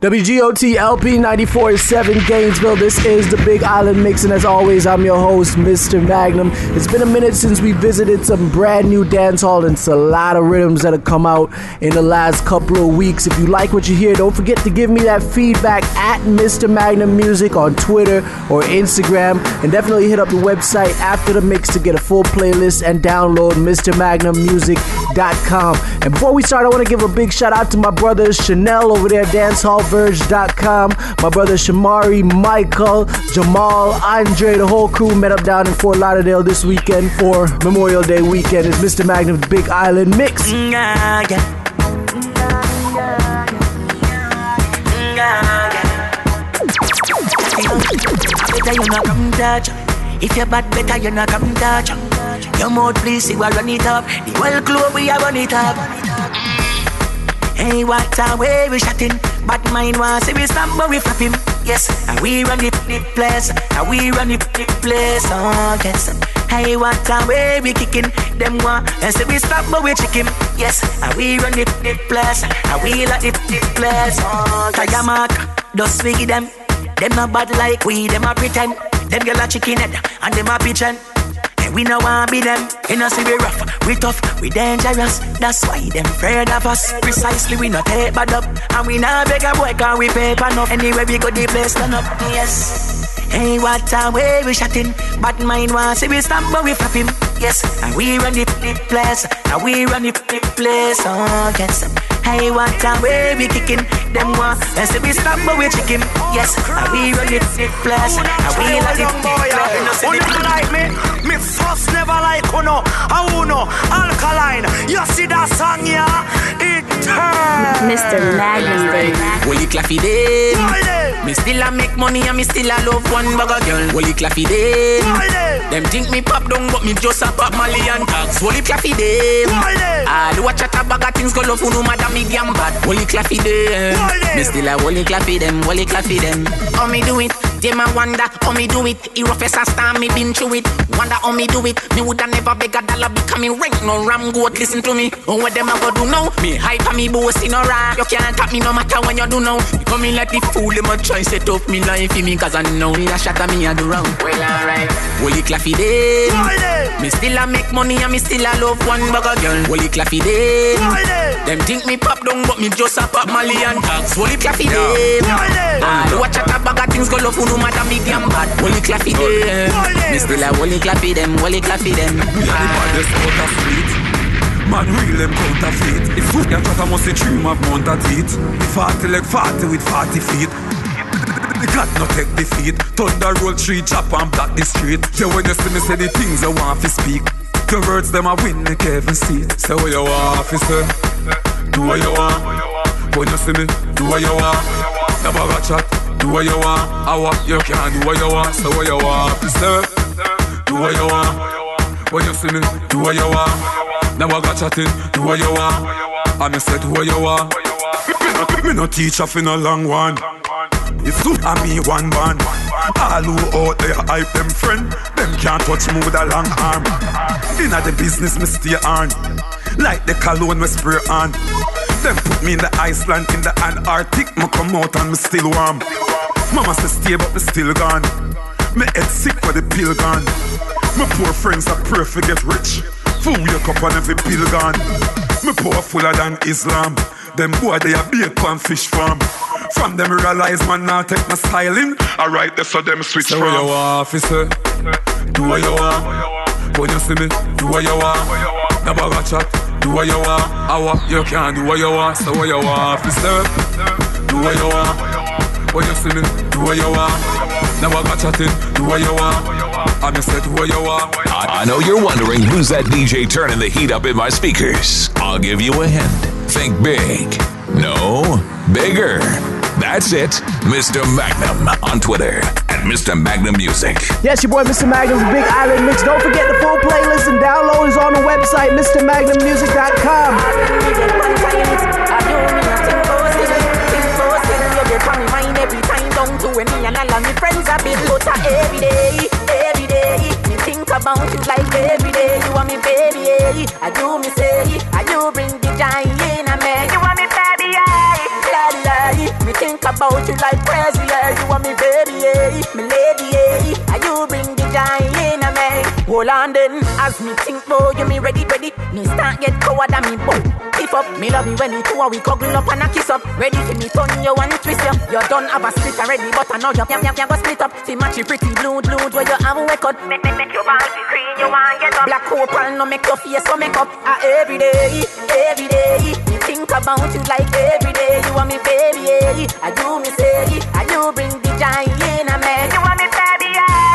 WGOT LP 94.7 Gainesville. This is the Big Island Mix, and as always, I'm your host, Mr. Magnum. It's been a minute since we visited some brand new dancehall, and it's a lot of rhythms that have come out in the last couple of weeks. If you like what you hear, don't forget to give me that feedback at Mr. Magnum Music on Twitter or Instagram, and definitely hit up the website after the mix to get a full playlist and download MrMagnumMusic.com. And before we start, I want to give a big shout out to my brothers Chanel over there, dancehallverge.com, my brothers Shamari, Michael, Jamal, Andre, the whole crew met up down in Fort Lauderdale this weekend for Memorial Day weekend. It's Mr. Magnum's Big Island Mix. If you're bad, better you not come touch. Your mouth please, see what run it up. The whole club we are run it up. Hey, what a way we shot in. But mine was see we stop but we flap him. Yes, and we run the place. And we run the place. Oh, yes. Hey, what a way we kicking. Them one, and say we stop but we check him. Yes, and we run the place. And we like the place. Oh, Tiger Mark, just swig them. Them not bad like we, them a pretend. Them girl a chicken head, and them a pigeon. And we no want be them. You know see we rough, we tough, we dangerous. That's why them afraid of us. Precisely we not take bad up. And we not beg a boy cause we paper enough. Anyway we go the place turn up, yes. Hey, what a way we shot in. But mine was see we stop but we flap him. Yes, and we run the place. And we run the place, oh yes. Hey, what a way we kicking. Them one, and see we stop but we chicken. Yes, and we run the place. And we run the place. Who never like me? Me first never like Uno. Uno, Alkaline. You see that song, yeah? It turns. Mr. Magnum, baby. Holy claffy day. Me still a make money and me still a love one bugger girl. Holy claffy day. Them think me pop down but me just a pop Mali and tags. Holy claffy day. I do a chat a bag of things go love who no matter me damn bad. Holy claffy day. Me still a holy claffy them. Holy claffy them. How me do it? Them a wonder how me do it. Hero face a star me been through it. Wonder how me do it. Me woulda never beg a dollar becoming rank. No ram goat listen to me. Oh what them a go do now? Me hype and me boast in a rap. You can't tap me no matter when you do now. You come in like the fool. Them a try set up me life in me cause I know me a shot at me a do wrong. Well alright. Holy claffy day. Me still a make money and me still a love one bugger girl. Holy claffy day. Them think me pop down but me just a pop Mali and tags. Holy claffy day. I watch a bag of things go love who no matter me damn bad. Holy claffy day. Me still a holy claffy them. Holy claffy them. We are the baddest out of street. Man real them counterfeit. If food can shot I must say dream of mount a teeth. 40 like 40 with 40 feet. The God no take defeat. Thunder roll tree, chop and block the street. Yeah, when you see me say the things I want to speak. The words them I win the Kevin seat. Say what you want, officer. Do what you want. When you see me, do what you want. Never got chat. Do what you want. I want you can do what you want. Say what you want, officer. Do what you want. When you see me, do what you want. Never got chatting. Do what you want. I me say do what you want. Me no teacher for no long one. It's two and me one band. All who out there hype them friend. Them can't touch me with a long arm. Inna the business me stay on. Like the cologne me spray on. Them put me in the Iceland, in the Antarctic. Me come out and me still warm. Mama say stay but me still gone. Me head sick for the pill gone. My poor friends are pray for get rich. Full wake up and every pill gone. Me poor fuller than Islam. Them boy they a bake pan fish farm. From them realize man now take my styling. Alright, that's how them switch from. So what you want, officer? Do what you want. When you see me, do what you want. Never got chat. Do what you want. I want you can do what you want. So what you want, officer? Do what you want. When you see me, do what you want. Never got chatting. Do what you want. I just said do what you want. I know you're wondering who's that DJ turning the heat up in my speakers. I'll give you a hint. Think big. No, bigger. That's it. Mr. Magnum on Twitter at Mr. Magnum Music. Yes, your boy Mr. Magnum's Big Island Mix. Don't forget the full playlist and download is on the website, MrMagnumMusic.com. Every time down to me and all of my friends have been butter every day. Me think about you like every day. You are me baby, I do me say, I do bring the joy in a man. You are me baby, me think think about you like crazy, yeah. You are me baby, yeah. Me lady, yeah. And you bring the joy in a me. Hold on then, as me think about you, me ready. Me start get coward and me boom. Keep up, me love you when we two and we cuddle up and a kiss up. Ready for me turn you and twist you. You done have a split already, but I know you can't go split up. See match you pretty blue where you have a wake up. Make your body green, you want get up. Black opal, no make your face so make up. Every day. Me think about you like every day. You are me baby, yeah. I do me say, I do bring the joy in a man. You are me baby,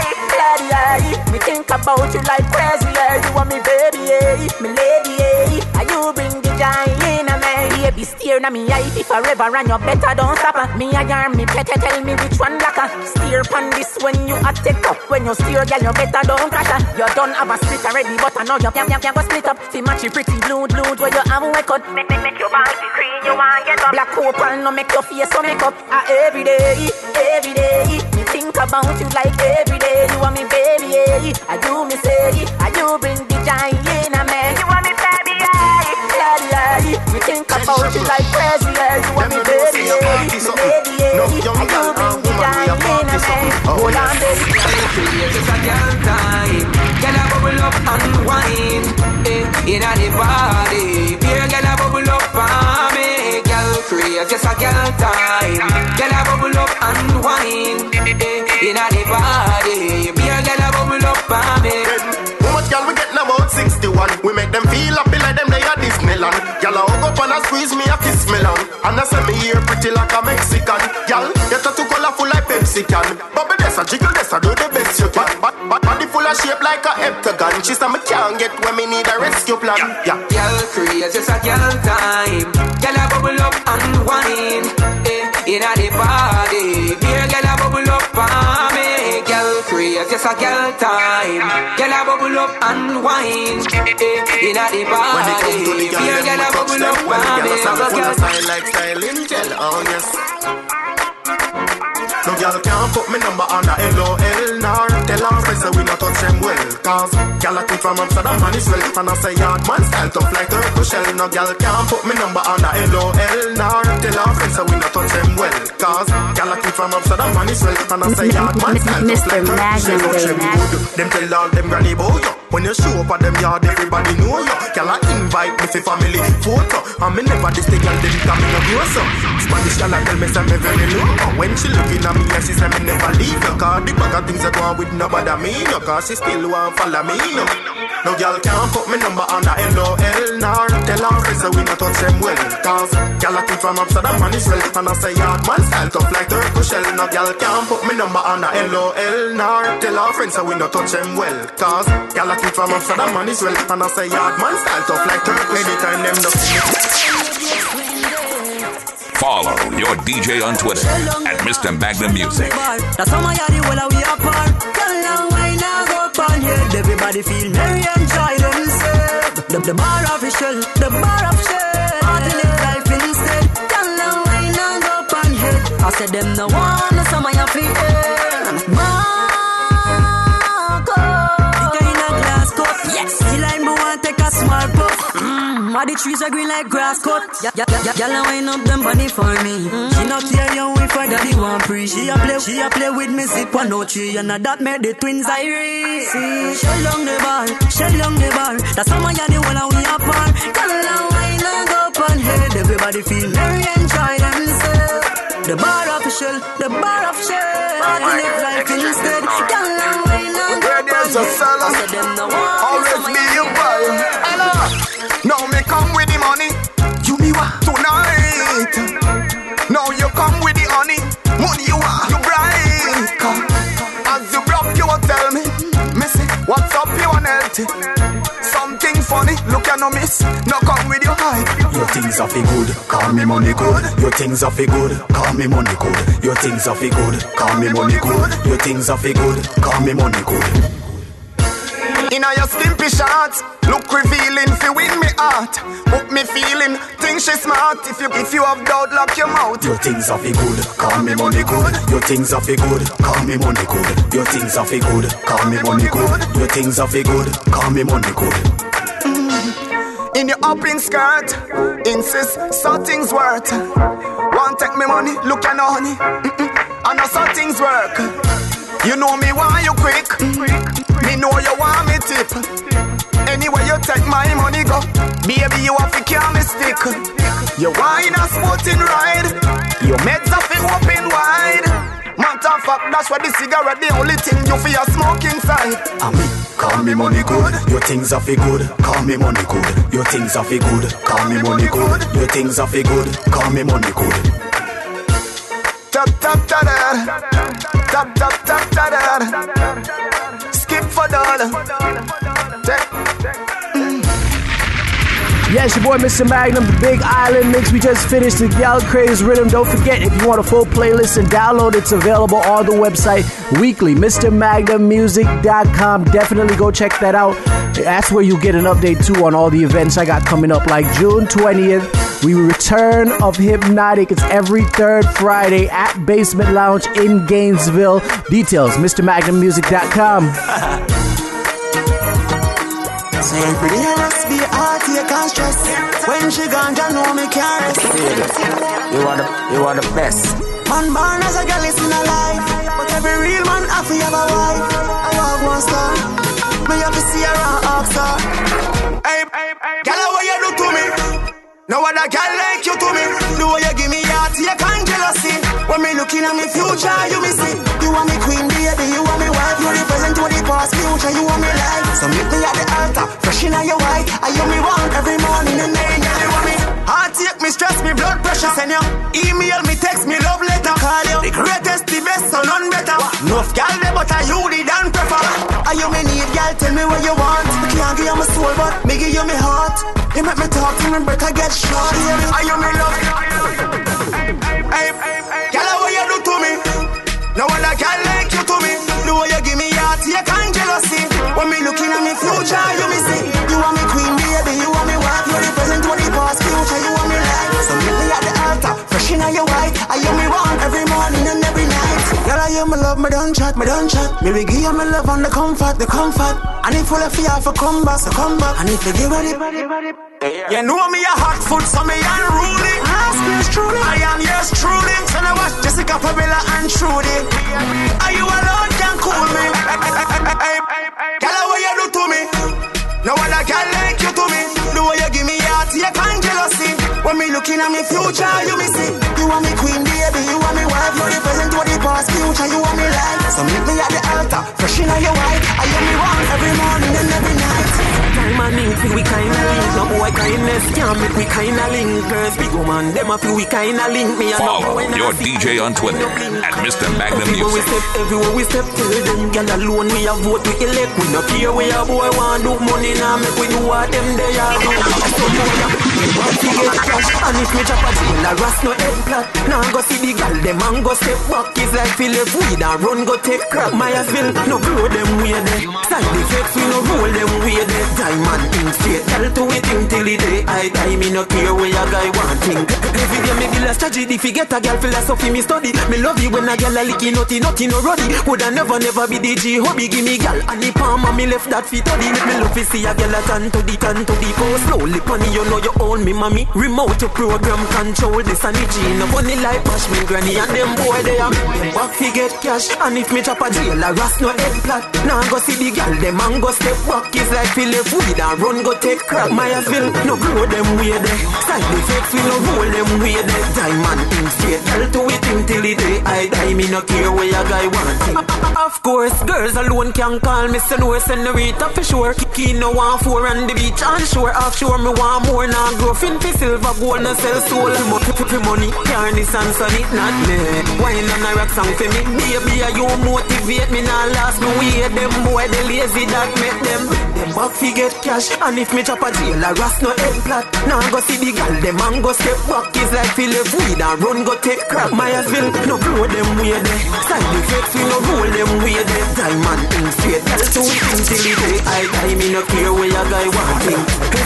yeah. Me think about you like crazy, yeah. You are me baby, yeah. Me lady, yeah. I do bring the joy in a man. Baby, steer na me eye forever and you better don't stop her. Me a yarn, me pet, tell me which one blacker. Steer pan this when you a take up. When you steer, girl, you better don't crash her. You done have a split already, but I know you can't go split up. See match you pretty blue where you have a wake up. Make your body green, you want get up. Black opal, no make your face so make up. Every day. Me think about you like every day. You are me baby, yeah. I do me say, I do bring the joy in a man. You are me baby, yeah. Me think about you like crazy, yeah. You are me baby, yeah. Me lady, yeah. I do bring the joy in a man. Hold on, baby. It's a girl time. Can I bubble up and wine? In a the body. Beer, can I bubble up and me? Girl crazy, just a girl time. Can I bubble up and wine? In a the body. Beer, can I bubble up and me? How much girl we getting about 61? We make them feel happy like them they are Disneyland. Girl I hug up and I squeeze me a kiss me long. And I say me here pretty like a Mexican. Girl, your tattoo colorful like Pepsi can. Bubble this a jiggle this a do the best you can. Body full of shape like a heptagon. She say me can't get when me need a rescue plan. Yeah. Girl crazy, just a girl time. Girl a bubble up and wine. In a the body. Beer girl a bubble up and me. Girl crazy, just a girl time. Girl a bubble up and wine. In a the body. Beer girl a bubble up and me. Girl style like styling gel, oh yes. No girl can't put me number on the LOL nor tell her friends that we not touch them well. Cause girl I keep from Amsterdam and Israel. And I say yard man style tough like turtle shell. No girl can't put me number on the LOL nor tell her friends that we not touch them well. Cause girl I keep from Amsterdam and Israel. And I say yard man style tough like turtle shell. Them tell all them granny boy yo. When you show up at them yard everybody know you. Girl I invite me for family photo. And me never this thing girl them come in a grocer. Spanish girl I tell me say me very low. When she looking at me and she say me never leave you. Cause the bag of things that go on with nobody me no. Cause she still want follow me no. No girl can't put me number on the LOL nor tell her friends that we not touch them well. Cause girl I keep from Amsterdam and Israel. And I say yard man style tough like turtle shell. No girl can't put me number on the LOL nor tell her friends that we not touch them well. Cause girl I keep from Amsterdam and Israel. And I say yard man style tough like turtle. Anytime them no see me. Follow your DJ on Twitter at Mr. Magnum Music. That's how my yardie well we apart. Tell now why now go on here. Everybody feel merry and joy themselves. The bar official, the bar official. All to live life instead. Tell now why now go on here. I said them no one, no some of your feet. Marco, it in a glass cup. Yes, he like me want take a small puff. All the trees are green like grass cut. Y'all wind up them body for me. She not care you if her daddy want free. She a play with me zip one no tree. And that made the twins Irie. Shell down the bar. That's how my yardie when we apart. Y'all wind up on head. Everybody feel merry and joy themselves. The bar official. All to live life instead. Y'all wind up on head. Always be your boy. Now me come with the money, you me want tonight. Now you come with the honey, money you want, you bright. Come, as you broke you will tell me, Missy, what's up you want healthy? Something funny, look you no miss, now come with your hype. Your things are fi good, call me money good. Your things are fi good, call me money good. Your things are fi good, call me money good. Your things are fi good, call me money good. Inna your skimpy shots, look revealing, fi win me heart. Hook me feeling, think she smart. If you have doubt, lock your mouth. Your things are fi good, call me money good. Your things are fi good, call me money good. Your things are fi good, call me money good. Your things are fi good, call me money good. In your upping skirt, insist something's worth. Want take me money, look at no honey. I know some things work. You know me why you quick. Me know you want me tip. Anywhere you take my money go, baby you have to carry me stick. You wine a sporting ride. Your meds are fi open wide. Matter of fact, that's why the cigarette the only thing you feel smoke inside. Call me money good, your things are fi good. Call me money good, your things are fi good. Call me money good, your things are fi good. Call me money good. Tap tap ta da, tap tap tap ta da. Skip for dollar. Yes, your boy Mr. Magnum, the Big Island Mix. We just finished the Gal Craze Rhythm. Don't forget, if you want a full playlist and download, it's available on the website weekly, MrMagnumMusic.com. Definitely go check that out. That's where you get an update too on all the events I got coming up, like June 20th. We return of Hypnotic. It's every third Friday at Basement Lounge in Gainesville. Details, MrMagnumMusic.com. Saying pretty must be hard to can't stress. When she gone, you know me can't rest. You are the best. Man born as a girl is in a life, but every real man have to have a wife. I want one star, me have to see her and ask her. Hey, girl, what you do to me? No other girl like you to me. The way you give me heart, you can't jealousy. When me looking at me future, you me see. You want me queen, baby, you want me wife. You represent to the past, future, you want me life. So meet me at the altar, fresh in your white. I you me want every morning and night. You want me heart take me, stress me, blood pressure. Send you email me, text me, love letter. Call you the greatest, the best, so none better. Enough girl there, but I you the damn prefer. I you me need, girl, tell me what you want. I can't give you my soul, but me give you my heart. You make me talk to me, but I get shot. I you me love. Hey, girl, what you do to me? No other girl like you to me. The way you give me heart, you can't jealousy. When me looking at me future, you me see. You want me queen, baby, you want me wife. You represent what the past, future, you want me life. So meet me at the altar, fresh in your white. I you me want every morning and every night. Girl, I you me love, me don't chat, me don't chat. Me will give you my love on the comfort, the comfort. And if full of fear for come back, so come back. And if you give it, you know me a hot foot, so me unruly. Ask yours truly, I am yours truly. So now watch Jessica, Fabella and Trudy. Are you alone can cool me? Girl, what you do to me? No other girl like you to me. The way you give me heart, you can't jealousy. When me looking at me future, you me see. You want me queen, baby, you want me wife. You represent what the past, future, you want me life. So meet me at the altar, fresh in your white. I you me want every morning and every night. Time and link, we kinda link. No boy kindness can't make we kinda link. Girls, big woman, them a feel we kinda link. Me a Follow your DJ on Twitter at Mr. Magnum Music. Everywhere we step, tell them girl alone we a vote we elect. We no care where a boy want do money now make we do what them they a do. So boy, get cash and if me chop a deal a ras no head plot. Now go see the girl them and go step back. It's like Philip weed and run go take crap. Myersville no grow them way there. Side effects we no roll them way there. Diamond thing straight, tell to it till the day I die. Me no care where a guy want thing. Every day me build a strategy. If you get a girl philosophy me study. Me love you when a girl a licky nutty no ruddy. Woulda never be the G hobby. Give me girl and the palm and me left that feet oddy. Me love to see a girl a turn to the post. Slowly funny you know you own me mommy. Remote to program control this and the G. No funny like mash me granny and them boy they am. Them back fi get cash and if me chop a jail a ras no head plot. Now go see the girl them and go step back. It's like Philip weed and run go take crap. Myersville no grow them way there. Side effects we no roll them way there. Diamond in straight, tell to it till the day I die. Me no care where a guy want it. Of course, girls alone can call me Senor Senorita for sure. Kiki no want four on the beach and shore. Offshore me want more now. Grow fin for silver, gold no sell soul. For money, carney and sunny, not me. Wine and a rock song for me. Baby, you motivate me now last me way. Them boy they lazy that make them back fi get cash. And if me chop a jail a ras no head plot. Now go see the girl them and go step back. It's like Philip weed and run go take crap. Myersville no grow them way there. Side effects we no roll them way there. Diamond in straight, tell to it till the day I die. Me no care where a guy want thing.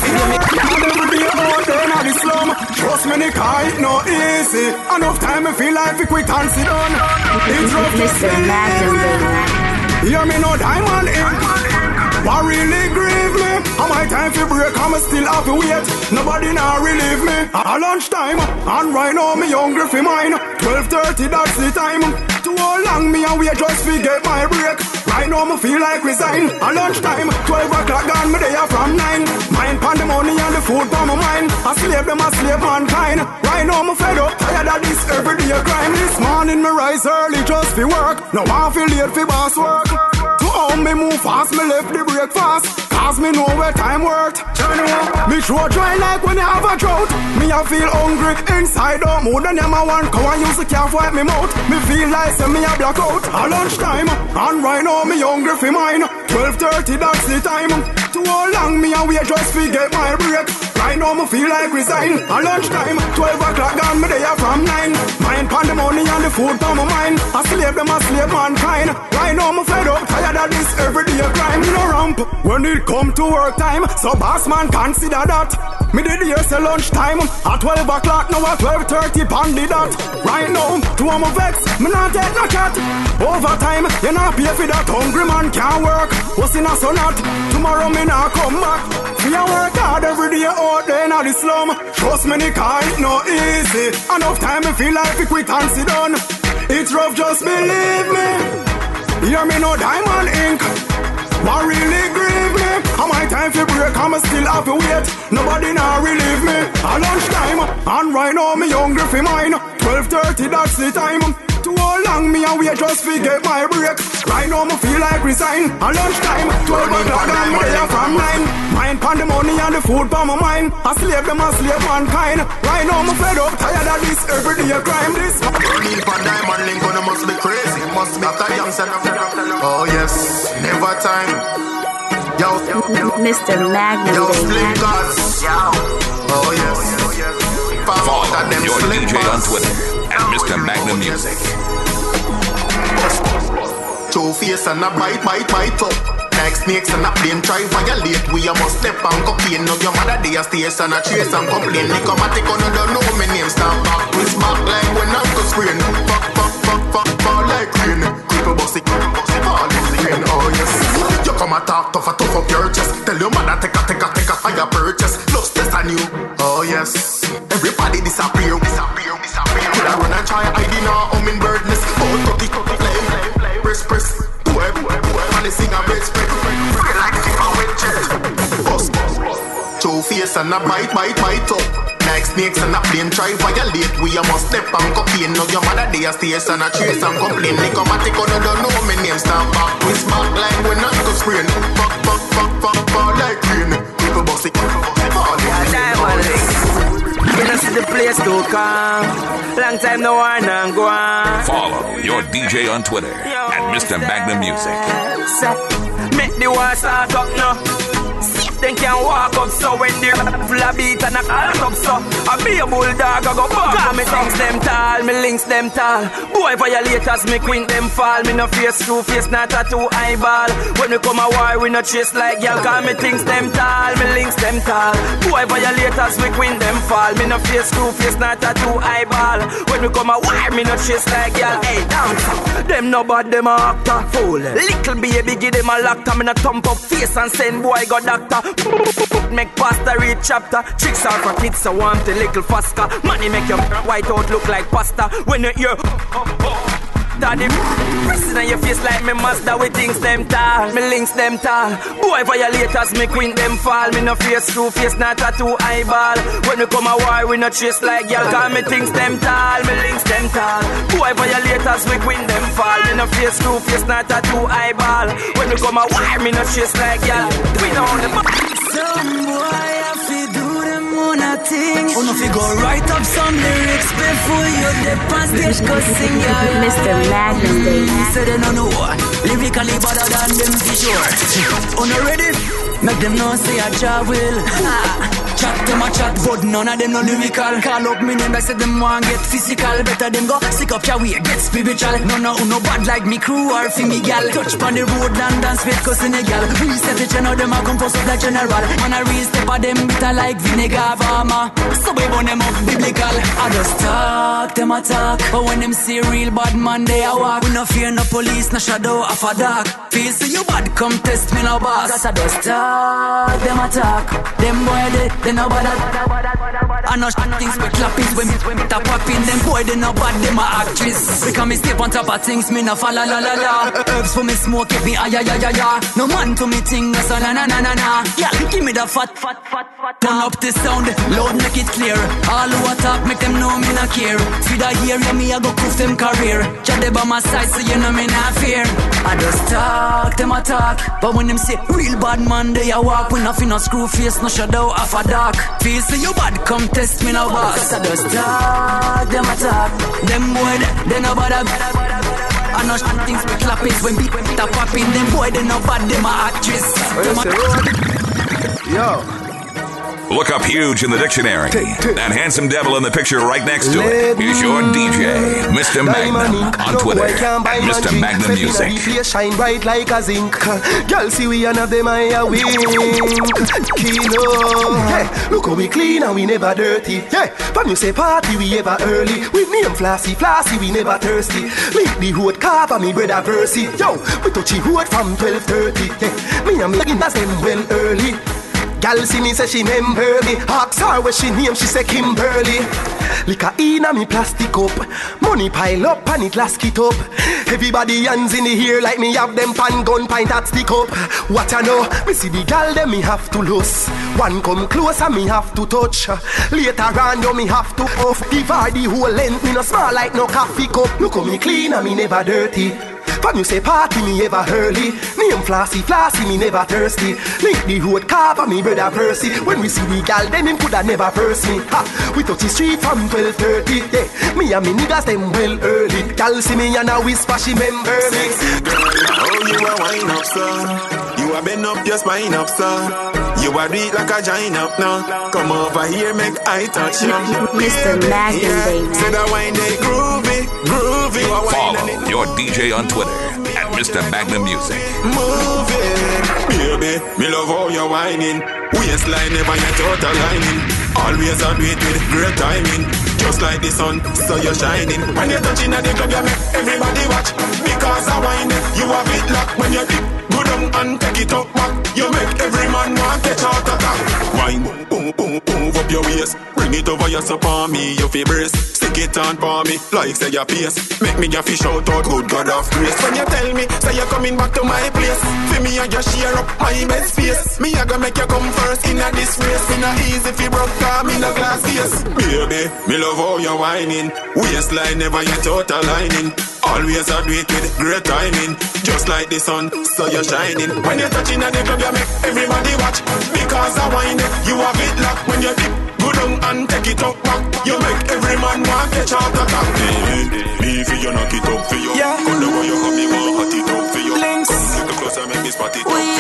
Never be about them on the slum. Trust me, Nika, it no easy. Enough time I feel like we quit and sit down. It's rough to Mr. Magnum, baby. Hear me no diamond in. What really grieve me? How my time for break, I'm still have to wait. Nobody now relieve me. At lunchtime, and right now me hungry for mine. 12:30, that's the time. Too long me and wait just to get my break. Right now me feel like resign. At lunchtime, 12 o'clock gone me there from 9. Mind pan the money and the food for my mind. I slave them, I slave mankind. Right now me fed up, tired of this everyday crime. This morning me rise early just for work. Now I feel late for boss work. To home me move fast, me left the breakfast. Cause me know where time worth. Me throat dry like when you have a drought. Me I feel hungry inside out. More than them I want. Cause I use the calf wipe me mouth. Me feel like say me a black out. At lunchtime, and right now me hungry for mine. 12:30, that's the time. Too long me and wait just to get my break. Right now me feel like resign. At lunchtime, 12 o'clock gone me there from 9. Mind pan the money and the food for my mind. I slave them, I slave mankind. Right now me fed up, tired of this everyday crime. You know ramp when it come to work time. So boss man consider that. Me did here say lunchtime. At 12 o'clock now at 12:30 pound the dot. Right now, to my vex, me not take no cat. Overtime, you not pay for that. Hungry man can't work. What's in a so not? Tomorrow me not come back. We a work hard every day out there in the slum. Trust me, Nika, it no easy. Enough time me feel like we quit and sit down. It's rough, just believe me. Hear me no diamond ink. What really grieve me? How my time for break, I'm still have to wait. Nobody now relieve me. At lunchtime, and right now me hungry for mine. 12:30, that's the time. Too long me and wait just to get my break. Right now me feel like resign. At lunchtime, 12 o'clock and me there from 9. Mind pan the money and the food for my mind. I slave them, I slave mankind. Right now me fed up, tired of this everyday crime. This burning for diamond link, gonna must be crazy. Must be after young son. Oh yes, never time. Yo, Mr. Magnum. Yo, Slim Gods. Oh yes. Follow your DJ on Twitter at Mr. Magnum Music. Two face and a bite up. Like snakes and a plane try violate. We a must step and cocaine. Now your mother day a stays and a chase and complain. Nicomatic on don't know me name. Stand back, twist back like when I'm go screen. Fuck, fall like rain. Creeper bossy, fall in the rain. Oh yes. You come and talk tough up your chest. Tell your mother take a higher purchase. Lust test on you. Oh yes. Everybody disappear. Could I run and try hiding our hummingbird nest? Oh, flame, press. Man, they sing a bed spread. Feel like if I went jet. Two face and a bite up. Like snakes and a plane try violate. We a must step and cocaine. Now your mother day a stays and a chase and complain. Nicomatic on don't know me name. Stand back, twist back like when I go screen. Fuck, fall like rain. People bossy, fall in the you don't see the place too calm. Long time no one and go on. Follow your DJ on Twitter at Mr. Magnum Music. Make the war start up now. Then can walk up so when they full of beat and a cut up so I be a bulldog, I go back. Cause me things them tall, me links them tall. Boy violators, me queen them fall. Me no face true face, not a two eyeball. When we come a war, we no chase like y'all. Cause me things them tall, me links them tall. Boy violators, me queen them fall. Me no face true face, not a two eyeball. When we come a war, me no chase like y'all. Hey, down them no bad, them a actor. Fool, little baby give them a lock. Me no thump up face and send boy go doctor. Make pasta read chapter. Tricks are for kids, so want a little faster. Money make your white out look like pasta. When you hear daddy pressing on your face like me Mazda with things them tall. Me links them tall. Boy violators, me queen them fall. Me no face true face, not a two eyeball. When we come a war, we no chase like y'all. Cause me things them tall, me links them tall. Boy violators, we queen them fall. Me no face true face, not a two eyeball. When we come a war, me no chase like y'all. We know the some boy have to do them on a thing. Oh no, fi go write up some lyrics before you dip on stage go sing ya. Mr. Magnum, baby. Say they no know lyrically better than them for sure. Oh no ready? Make them know say I travel. Chat to my chat, but none of them no lyrical. Call up me name, I say them want get physical. Better them go sick up your way, get spiritual. No bad like me crew or for me gal. Touch on the road and dance with cousin a gal. We set the channel, them a come for like general. Man a real step of them bitter like vinegar farmer. So we burn them up biblical. I just talk, them a talk. But when them see real bad man, they a walk. We no fear no police, no shadow of a dark. Feel so you bad, come test me no boss. Cause I just talk, them a talk. Them boy they no bad. I know things with clappings when me tap up in them boy they no bad, them a actress. Because me step on top of things, me no fall la la la la. Herbs for me smoke, it me ya. No man to me ting, so na na na na na. Yeah, give me the fat. Turn up the sound, loud make it clear. All who attack make them know me not care. See that here, yeah me I go proof them career. Chat they by my side, so you know me not fear. I just talk, them a talk. But when them say real bad man, they a walk. We nothing no screw face, no shadow of a dark. Feel so you bad, come test me now boss. Cause I just talk, them a talk. Them boy, they no bad. I know things with clappings when beat tap up in them boy, they no bad, them a actress. Yo. Look up huge in the dictionary. That handsome devil in the picture right next to it is your DJ, Mr. Magnum, on Twitter at Mr. Magnum Music. Shine bright like a zinc. Girl, see we and of them I wink. Kilo. Hey, look how we clean and we never dirty. Yeah, when you say party we ever early. We name Flassy, we never thirsty. Leave the hood car for me brother Versi. Yo, we touch the hood from 12:30. Yeah, me and me that's them well early. Gal see me say she name Burley. Ask her what she name, she say Kimberly. Liquor in a me plastic cup. Money pile up and it last it up. Everybody hands in the air like me have them pan gun pint that stick up. What I know, me see the gal them me have to lose. One come close and me have to touch. Later on you me have to off. Give her the whole length, me no smell like no coffee cup. Look how me clean and me never dirty. When you say party, me ever early. Name Flassy, me never thirsty. Link the road car for me brother Percy. When we see the gal, then him coulda never first me. Ha, we touch the street from 12:30. Yeah, me and me niggas them well early. Gal see me and a whisper she member me. Oh, you a wine up, son. You a bend up your spine up, son. You a read like a giant up now. Come over here, make I touch you. Mr. Magnum, baby. Say that wine they groovy. Follow your DJ on Twitter at Mr. Magnum Music. Moving, baby, me love how you're whining. Waistline never yet out of lining. Always on it with great timing. Just like the sun, so you're shining. When you're touching at the club, you make everybody watch. Because I whine, you have it locked. When you dip, go down and take it up back. You make every man want to catch out attack. Wine, move up your waist. Bring it over your support me, your favorite. Stick it on for me, like say your pace. Make me your fish out, good God of grace. When you tell me, say you're coming back to my place. For me, I just share up my bed space. Me, I gonna make you come first in a this race. Me not easy if you broke down, me no glass case. Baby, me love how you're whining. Waistline never yet out of lining. Always a do it with great timing. Just like the sun, so you're shining. When you're touching at the club, you make everybody watch. Because I whine, you have it locked. When you dip, go down and take it up back. You make every man want to catch out attack. Leave you knock it up for you. Yeah. Come the way you come, me want hot it up for you. Links. Come little closer, make me spot it up for you.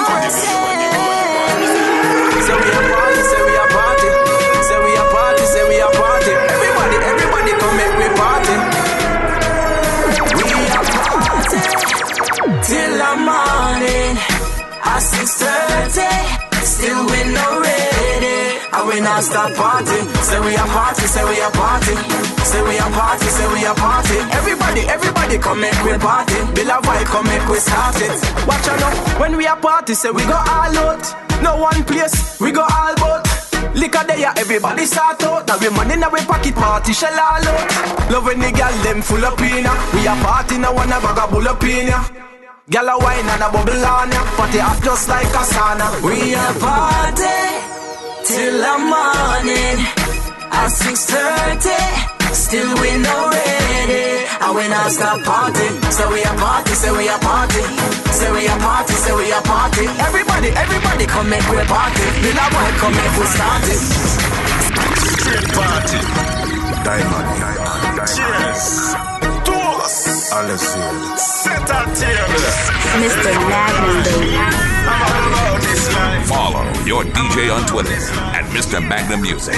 Say we a party, say we a party. Say we a party, say we a party. Everybody come make me party. We a party till the morning at 6:30. Still we no ready. And we not stop party. Say we a party, say we a party. Say we a party, say we a party. Everybody come make we party. Bill a vibe come make we start it. Watch out now, when we a party, say we go all out. No one place, we go all out. Liquor there, everybody start out. Now we money in our pocket, party shell all out. Love when the gal them full of pina. We a party, now one a bag of bull up in ya. Gal a wine and a bubble on ya. Party hot just like a sauna. We a party till the morning at 6:30. Still we no ready. And we not stop party. So we a party, say we a party. Say we a party, say we a party. Everybody come make we party. Bill a boy come make we start it. Straight party. Diamond. Cheers. Toast. Alles here. Set our tears. Mr. Magnum, baby. I'm all about this Follow your DJ on Twitter at Mr. Magnum Music.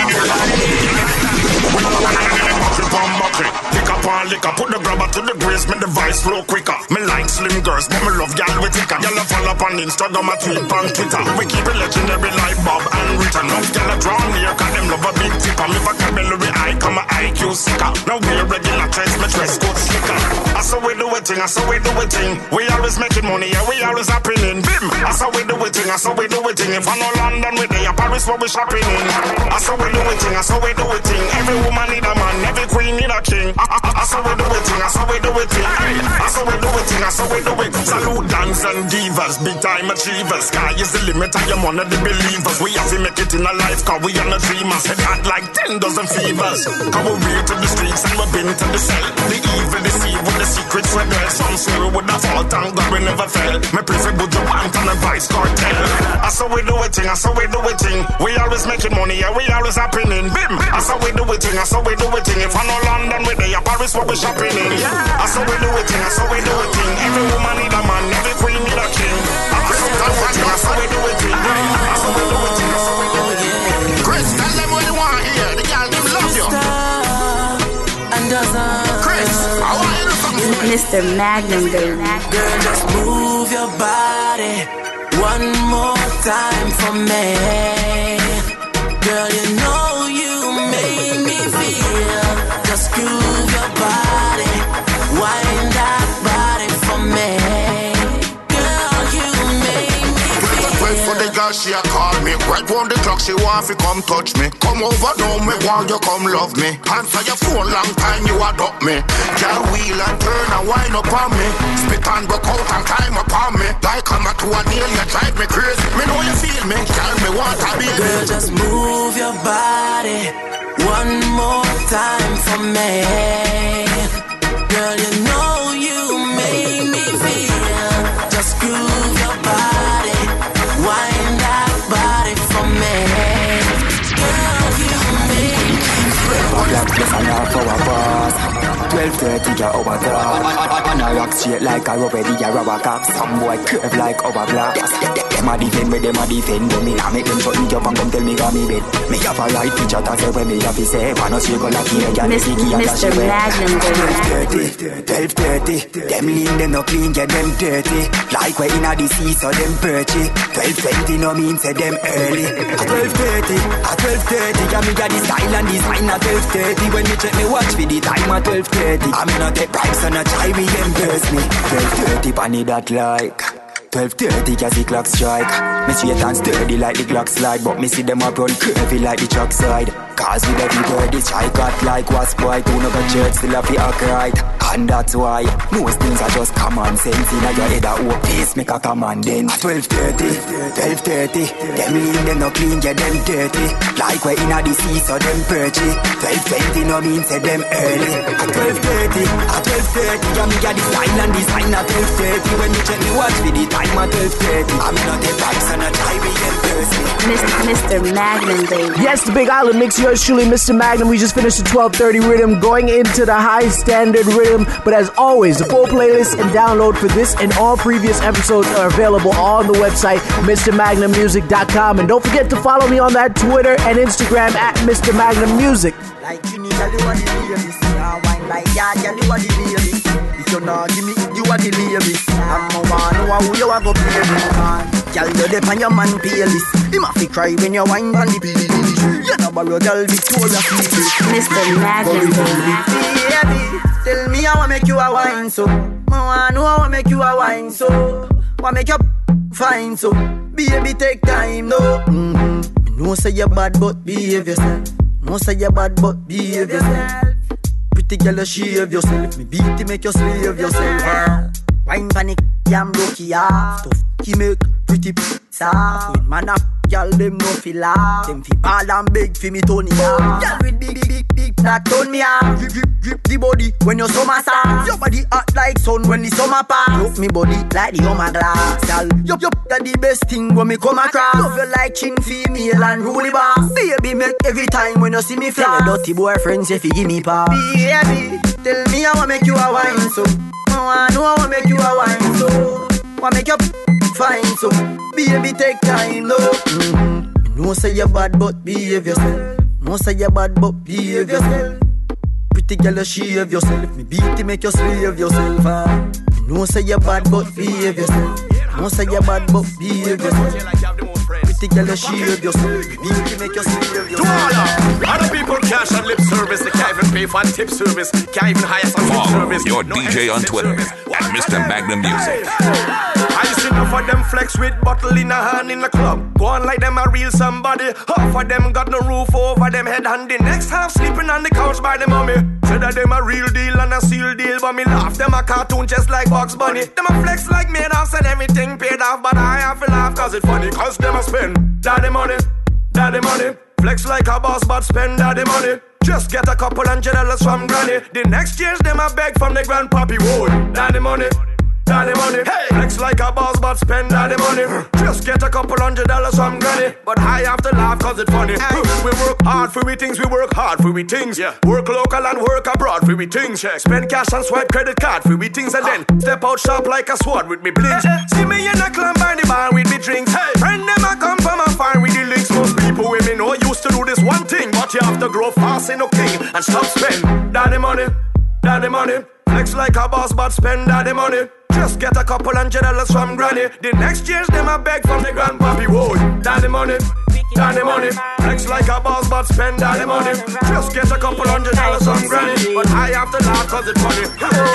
Lick up and liquor, put the grabber to the grace, make the vice flow quicker. Me like slim girls, but me love gal with thicker. Gal follow up on Instagram, I tweet on Twitter. We keep it legendary like Bob and Rita. Enough gal draw near, cause them love a big tipper. Me vocabulary I come a IQ sicker. Now we regular dress, my dress code slicker. I saw we do it thing, I saw we do it thing. We always making money, yeah, we always happening. Bim, I saw we do it thing, I saw we do it thing. If I know London, we there, Paris, where we shopping in. I saw we do it thing, I saw we do it thing. Every woman need a man, every queen need a king. I saw we do it thing, I saw we do it thing. I saw we do it thing, I saw we do it. Salute dance and divas, big time achievers. Sky is the limit, I am one of the believers. We have to make it in a life, cause we are not dreamers. Head out like 10 dozen fevers. Cause we real to the streets and we've been to the cell. The evil deceive with the secrets were there. Some say we would have fall, thank God we never fell. Me prefer good you want and advice cartel. I saw we do it thing, I saw we do it thing. We always making money, yeah, we always happening. Bim, I saw we do it thing, I saw we do it thing. If I know London, we there, Paris, where we shopping in. I saw we do it thing, I saw we do it thing. Every woman need a man, every queen need a king. I saw we do it thing, I saw we do it thing, I saw we do it thing. Chris, tell them what you want here. The girl, them love you. Chris, I want you to do something. Mr. Magnum, baby. Girl, just move your body one more time for me. Girl, you know you make me feel. Just groove your body, wind that body for me. Girl, you make me feel. Wait for the girl, she a call me. Right round the clock, she want to come touch me. Come over now, me want you come love me. Answer your phone, long time you adopt me. Girl, wheel and turn and wind up on me. Spit and broke out and climb upon me. Like I'm a to a nail, you drive me crazy. Me know you feel me, girl, me want to be. Girl, just move your body one more time for me. Girl, you know you make me feel. Just groove your body, wind that body for me. Girl, you make me feel. Black plus and half our boss. 12:30 your overdraft. On a rock straight like a rubber, the rubber cap. Some boy curve like hourglass. Them a defend with them a defend. But me nah make them shut me up and come tell me got me bed. Me have a right picture to say when me have to say. Man a circle like here, girl. Mr. Magnum, 12:30. Them lean, them no clean, get them dirty. Like we inna the sea, so them perchy. 12:20 no mean say them early. At 12:30, yeah me got the style and design at 12:30. When me check me watch for the time at 12:30. I'm not take bribes and not try me embarrass me. 12:30 panny that like 12:30 as the clock strike. Me straight and sturdy like the clock slide. But me see them up run curvy like the truck side. Cause with every bird the strike got like wasp white. Who no got church still have to act right. And that's why most things are just common sense. In your head a hope face make a command then. At 12:30 them lean them no clean get them dirty. Like we inna the sea so them perchy. 12:20 no mean say them early. At 12:30 yeah me got the style and design at 12:30. When you check me watch for the time at 12:30. I'm not the vibes and I try me in person. Mr. Magnum, baby. Yes, the Big Island Mix. Yours truly, Mr. Magnum. We just finished the 12:30 rhythm, going into the high standard rhythm. But as always, the full playlist and download for this and all previous episodes are available on the website, MrMagnumMusic.com. And don't forget to follow me on that Twitter and Instagram at Mr. Magnum Music. Like you need a little baby, wine like that, you need a baby. If you not give me, you are the baby. I'm a man who you are go play with, man. Girl, you dep on your man playlist. Him have to cry when you wine on the playlist. You know borrow girl Victoria Secret. Mr. Magnum, baby. Tell me I wanna make you a wine so. I know I wanna make you a wine so. Wanna make you fine so. Baby take time no. No say you bad but behave yourself. No say you bad but behave yourself. Pretty girl you shave yourself. Me beat to make you slave yourself. Wine panic, I'm lucky stuff. He make pretty soft. When man up, y'all them no feel laugh. Them fi ball and beg fi me Tony off. Y'all with big that turn me off. Grip the body when you summer soft. Your body hot like sun when the summer pass. Look me body like the Homer glass. Y'all, yup, that the best thing when me come across. Love you like chin female and ruly boss. Baby make every time when you see me flash. Tell your dirty boyfriends if you give me pass. Baby, tell me I wanna make you a wine so. I know I wanna make you a wine so. Wanna make you fine. So, baby, take time, no. No say you're bad, but behave yourself. No say you're bad, but behave yourself. Pretty girl, you shave yourself. Me beat you, make you slave yourself. No say you're bad, but behave yourself. No say you're bad, but behave yourself. Pretty girl, you shave yourself. Me beat you, make you slave yourself. Other people cash and lip service. They can't even pay for tip service. Can't even hire some tip service. Your DJ on Twitter at Mr. Magnum Music. I see enough of them flex with bottle in a hand in the club. Go on like them a real somebody. Half of them got no roof over them head, and the next half sleeping on the couch by the mommy. Say that them a real deal and a seal deal, but me laugh them a cartoon just like Bugs Bunny. Them a flex like made off, said everything paid off, but I have to laugh cause it funny, cause them a spend daddy money, daddy money. Flex like a boss but spend daddy money. Just get a couple $100 from granny. The next years them a beg from the grandpappy. Whoa, daddy money, daddy money. Hey, flex like a boss but spend daddy money. Just get a couple $100 from granny, but I have to laugh cause it's funny. We work hard for we things, we work hard for we things. Yeah. Work local and work abroad for we things. Yeah. Spend cash and swipe credit card for we things, and then step out sharp like a sword with me blings. See me in a club by the bar with me drinks. Hey, friend them a come from afar with the links. Most people with me know used to do this one thing, but you have to grow fast in a king and stop spend daddy money, daddy money. Flex like a boss but spend daddy money. Just get a couple $100 from granny. The next years them a beg from the grandpappy. Whoa, daddy money, daddy money. Flex like a boss but spend daddy money. Just get a couple $100 from granny, but I have to laugh cause it's funny.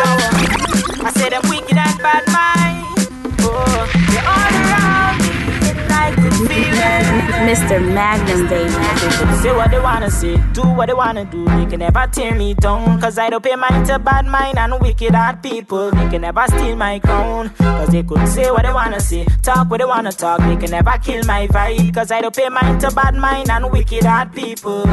I say them wicked and bad mind. Oh, they're all around me. I could feel it. Mr. Magnum, baby. Say what they wanna say, do what they wanna do. They can never tear me down, cause I don't pay mind to bad mind and wicked hard people. They can never steal my crown, cause they could say what they wanna say, talk what they wanna talk. They can never kill my vibe, cause I don't pay mind to bad mind and wicked hard people.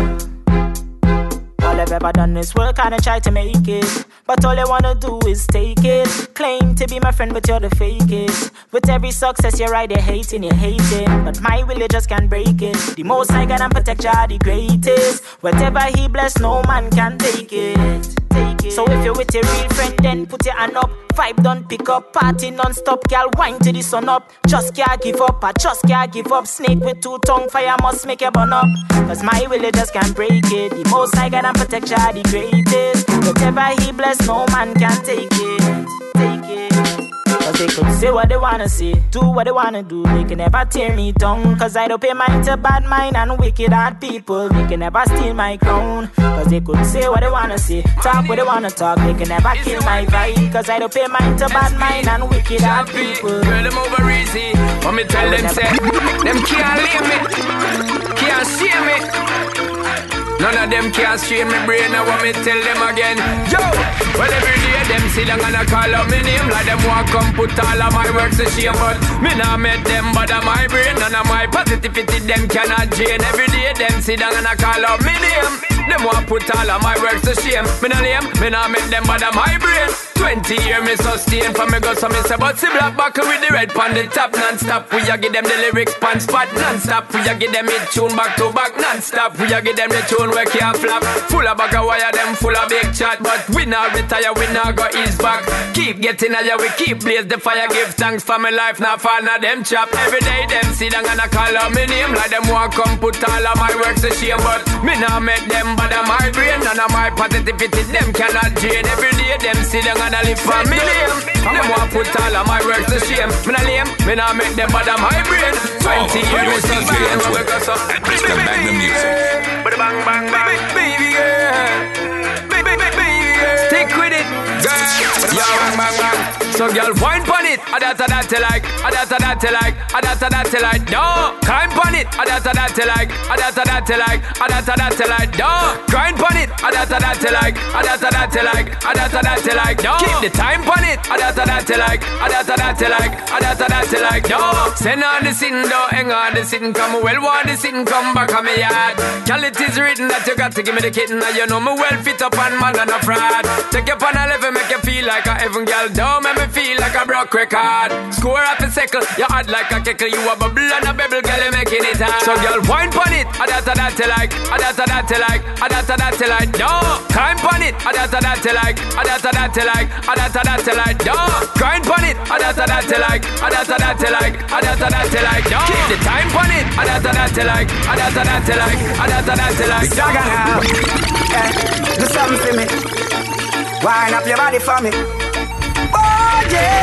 All I've ever done is work hard and try to make it, but all they wanna do is take it. Claim to be my friend, but you're the fakest. With every success you're right, they're hating, you're hating, but my will just can't break it. The most I got and protect you are the greatest. Whatever he bless, no man can take it. So if you're with your real friend, then put your hand up. Vibe don't pick up, party non-stop. Girl, wine till the sun up. Just can't give up, I just can't give up. Snake with two tongue, fire must make you burn up. Cause my will just can't break it. The most I got and protect you are the greatest. Whatever he bless, no man can take it. Take it. Cause they could say what they wanna say, do what they wanna do. They can never tear me down, cause I don't pay mind to bad mind and wicked hard people. They can never steal my crown, cause they could say what they wanna say, talk what they wanna talk. They can never kill my vibe, cause I don't pay mind to bad mind and wicked hard people. Girl, them over easy, but me tell them say, them can't leave me, can't see me. None of them can't strain me brain. I want me tell them again. Yo, well every day them sit down and I call up me name, like them want come put all of my works to shame. But me nah make them bother my brain. None of my positivity them cannot drain. Every day them sit down and I call up me name. Them want put all of my works to shame. Me nah lame, me nah make them bother my brain. 20 years me sustain from me go so me say, but see black buckle with the red pan the top non-stop. We a give them the lyrics pan spot non-stop. We a give them it tune back to back non-stop. We a give them the tune where can't flap. Full of bag of wire, them full of big chat. But we not retire, we not go ease back. Keep getting higher, we keep blaze the fire. Give thanks for my life, now fall na them chop. Every day them sit down and I call out my name, like them want come put all of my works to shame. But me not make them bother my brain. None of my positivity them cannot drain. Every day them sit down and I live for me name. Them want put all of my works to shame. Me not lame, me not make them bother my brain. 20 years so Mr. Magnum Music. Bang bang bang, baby girl, baby girl, stick with it, girl. Yo, bang bang bang. So girl, wine pon it. A that like, a that like, a that like. No, climb pon it. A that like, a that like, a that like. No, grind pon it. A that like, a that like, a that like. No, keep the time pon it. A that like, a that like, a that like. No, send on the sin, don't hang on the sin. Come well, want the sin, come back on me yard. Girl, it is written that you got to give me the kitten. Now you know me well fit up and man and a fraud. Take you upon a level, make you feel like a heaven girl. Don't make me feel like like a broke record. Score up a sickle, you hot like a kickle. You a bubble and a bubble, girl, you making it hard. So girl, wine pon it, a that you like, a that you like, a that you like. No, climb pon it, a that you like, a that you like, a that you like. No, grind pon it, a that you like, a that you like, a that you like. No, keep the time pon it, a that you like, a that you like, a that you like. Jagger now, do something for me. Wind up your body for me. Oh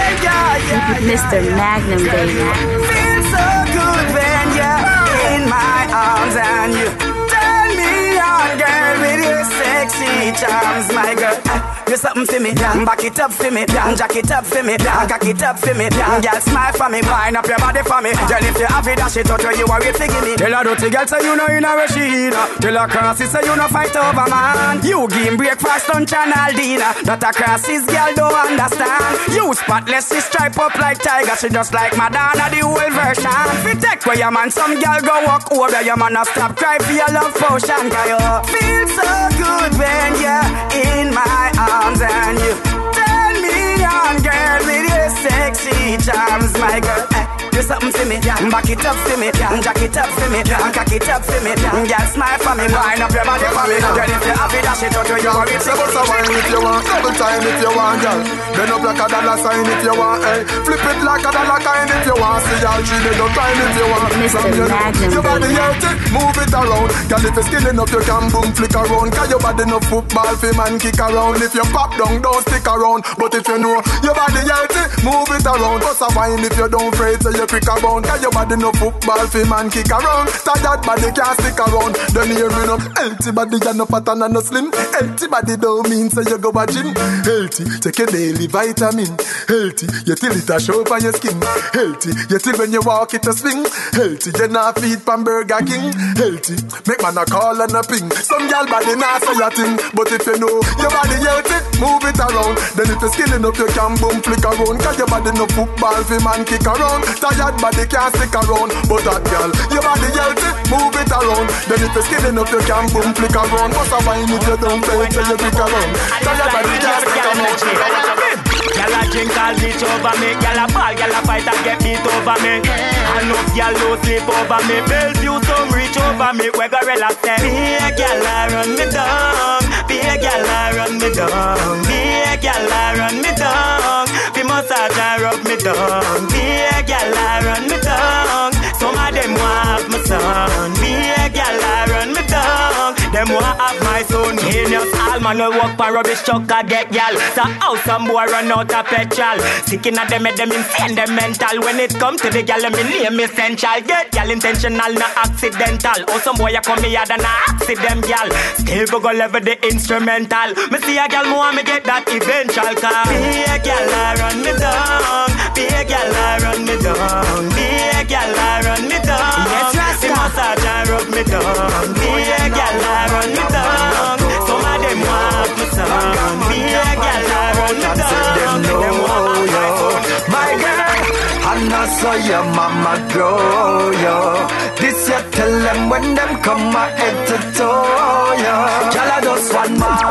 yeah. Mr. Magnum, baby. Feel so good when you're in my arms and you turn me on, girl, with your sexy charms, my girl. Do something for me, back it up for me, jack it up for me, cock it up for me, girl, smile for me, wind up your body for me. Girl, if you have it, dash it out where you are wait to give me. Tell her dirty girl say you know in a where she in. Tell her crossy say you know fight over man. You give him breakfast, lunch and all dinner. That a crosses girl don't understand. You spotless, she stripe up like tiger. She just like Madonna, the whole version. If you take where your man, some girl go walk over your man, a stop cry for your love potion. Cause you feel so good when you're in my arms and you turn me on, girl, with your sexy charms, my girl. Do something for me, back it up for me, jack it up for me, cock it up for me, girl, smile for me, wind up your body for me. Girl, if you have it, dash it out where you are it. Double wine if you want, double time if you want, girl. Bend up like a dollar sign if you want, hey. Flip it like a dollar kind if you want. See y'all treat it up time if you want. Mr. Magnum, your body healthy, move it around. Girl, if you're skilling up, you can boom flick around. Cause your body no football fi man kick around. If you pop down, don't stick around. But if you know your body healthy, move it around. Bust a wine if you don't afraid, so you quick about. Cause your body no football fi man kick around. Tired body can't stick around. Don't hear me no healthy body and no fat and no slim. Healthy body don't mean so you go a gym. Healthy, take your daily vitamin. Healthy, you till it a show on your skin. Healthy, you till when you walk it a swing. Healthy, you not feed from Burger King. Healthy, make man a call and a ping. Some girl body not say a thing. But if you know your body healthy, move it around. Then if you're skilling up, you can boom flick around. Cause your body no football fi man kick around. Tired body can't stick around. But that girl, your body healthy, move it around. Then if you're skilling up, you can boom flick around. What's a wine if you don't play, so you pick around. Tired body can't stick around. Gyal a drink all bitch over me. Gyal a ball, gyal a fight and get beat over me. Enough gyal don't sleep over me. Bellevue some reach over me. We go relax them. Be a gyal a run me down. Be a gyal a run me down. Be a gyal a run me down. Be massage and rub me down. Be a gyal a run me down. Some of them want have my son. Be a gyal a run me down. Them want have my son. Genius all man will walk for rubbish truck and get gyal. So how some boy run out of petrol? Sticking at them make them insane, them mental. When it come to the gyal, me name essential. Get gyal intentional, not accidental. Oh some boy a come here than a accident gyal. Still go level the instrumental. Me see a gyal more me get that eventual car. Be a gyal a run me down. Be a gyal a run me down. Be a gyal a run me down. Yes, Rasta. Be massage and rub me down. Be a gyal a run me down. Some of them want me son. Be a gyal a run me down. Them want my son. My girl, and I saw your mama grow, yo. This you tell them when them come a head to toe, yo. Gyal a just one man